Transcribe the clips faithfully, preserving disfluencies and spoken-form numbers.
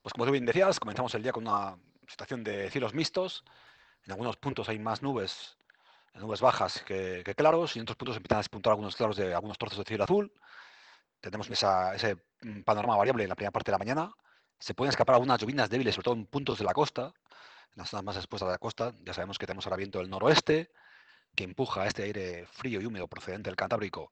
Pues como tú bien decías, comenzamos el día con una situación de cielos mixtos. En algunos puntos hay más nubes, nubes bajas que, que claros, y en otros puntos empiezan a despuntar algunos claros de algunos trozos de cielo azul. Tenemos esa- ese mm, panorama variable en la primera parte de la mañana. Se pueden escapar algunas llovinas débiles, sobre todo en puntos de la costa, en las zonas más expuestas de la costa. Ya sabemos que tenemos ahora viento del noroeste, que empuja este aire frío y húmedo procedente del Cantábrico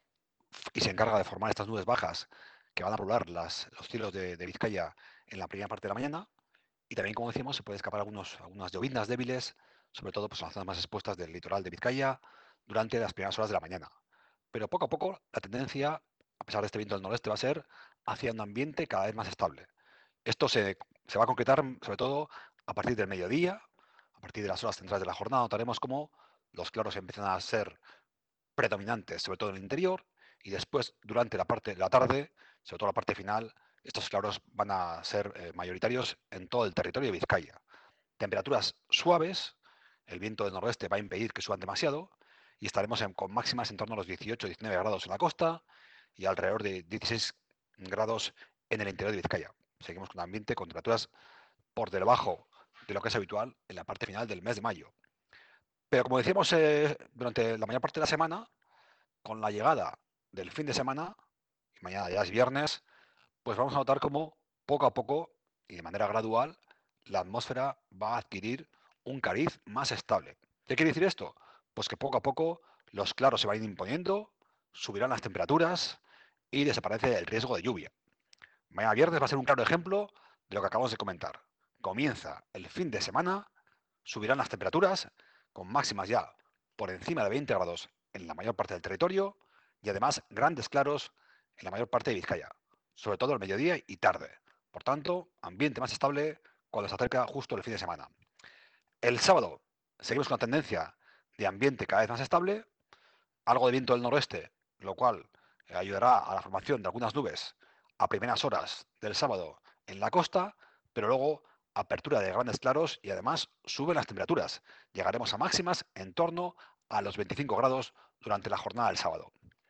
y se encarga de formar estas nubes bajas que van a poblar las- los cielos de, de Vizcaya en la primera parte de la mañana. Y también, como decíamos, se puede escapar algunos, algunas lloviznas débiles, sobre todo pues, en las zonas más expuestas del litoral de Vizcaya, durante las primeras horas de la mañana. Pero poco a poco la tendencia, a pesar de este viento del noreste, va a ser hacia un ambiente cada vez más estable. Esto se, se va a concretar sobre todo a partir del mediodía, a partir de las horas centrales de la jornada. Notaremos cómo los claros empiezan a ser predominantes, sobre todo en el interior, y después, durante la parte de la tarde, sobre todo la parte final, estos claros van a ser eh, mayoritarios en todo el territorio de Vizcaya. Temperaturas suaves, el viento del noroeste va a impedir que suban demasiado, y estaremos en- con máximas en torno a los dieciocho diecinueve grados en la costa y alrededor de dieciséis grados en el interior de Vizcaya. Seguimos con un ambiente con temperaturas por debajo de lo que es habitual en la parte final del mes de mayo. Pero como decíamos eh, durante la mayor parte de la semana, con la llegada del fin de semana, y mañana ya es viernes, pues vamos a notar cómo poco a poco y de manera gradual la atmósfera va a adquirir un cariz más estable. ¿Qué quiere decir esto? Pues que poco a poco los claros se van a ir imponiendo, subirán las temperaturas y desaparece el riesgo de lluvia. Mañana viernes va a ser un claro ejemplo de lo que acabamos de comentar. Comienza el fin de semana, subirán las temperaturas con máximas ya por encima de veinte grados en la mayor parte del territorio y además grandes claros en la mayor parte de Vizcaya, sobre todo al mediodía y tarde. Por tanto, ambiente más estable cuando se acerca justo el fin de semana. El sábado seguimos con la tendencia de ambiente cada vez más estable, algo de viento del noroeste, lo cual eh, ayudará a la formación de algunas nubes a primeras horas del sábado en la costa, pero luego apertura de grandes claros y además suben las temperaturas. Llegaremos a máximas en torno a los veinticinco grados durante la jornada del sábado.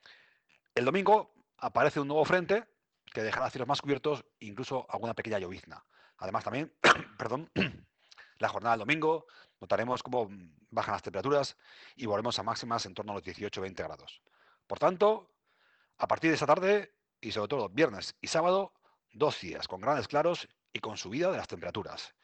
El domingo aparece un nuevo frente que dejará cielos más cubiertos, incluso alguna pequeña llovizna. Además también, perdón, la jornada del domingo notaremos cómo bajan las temperaturas y volvemos a máximas en torno a los dieciocho veinte grados. Por tanto, a partir de esta tarde y sobre todo viernes y sábado, dos días con grandes claros y con subida de las temperaturas.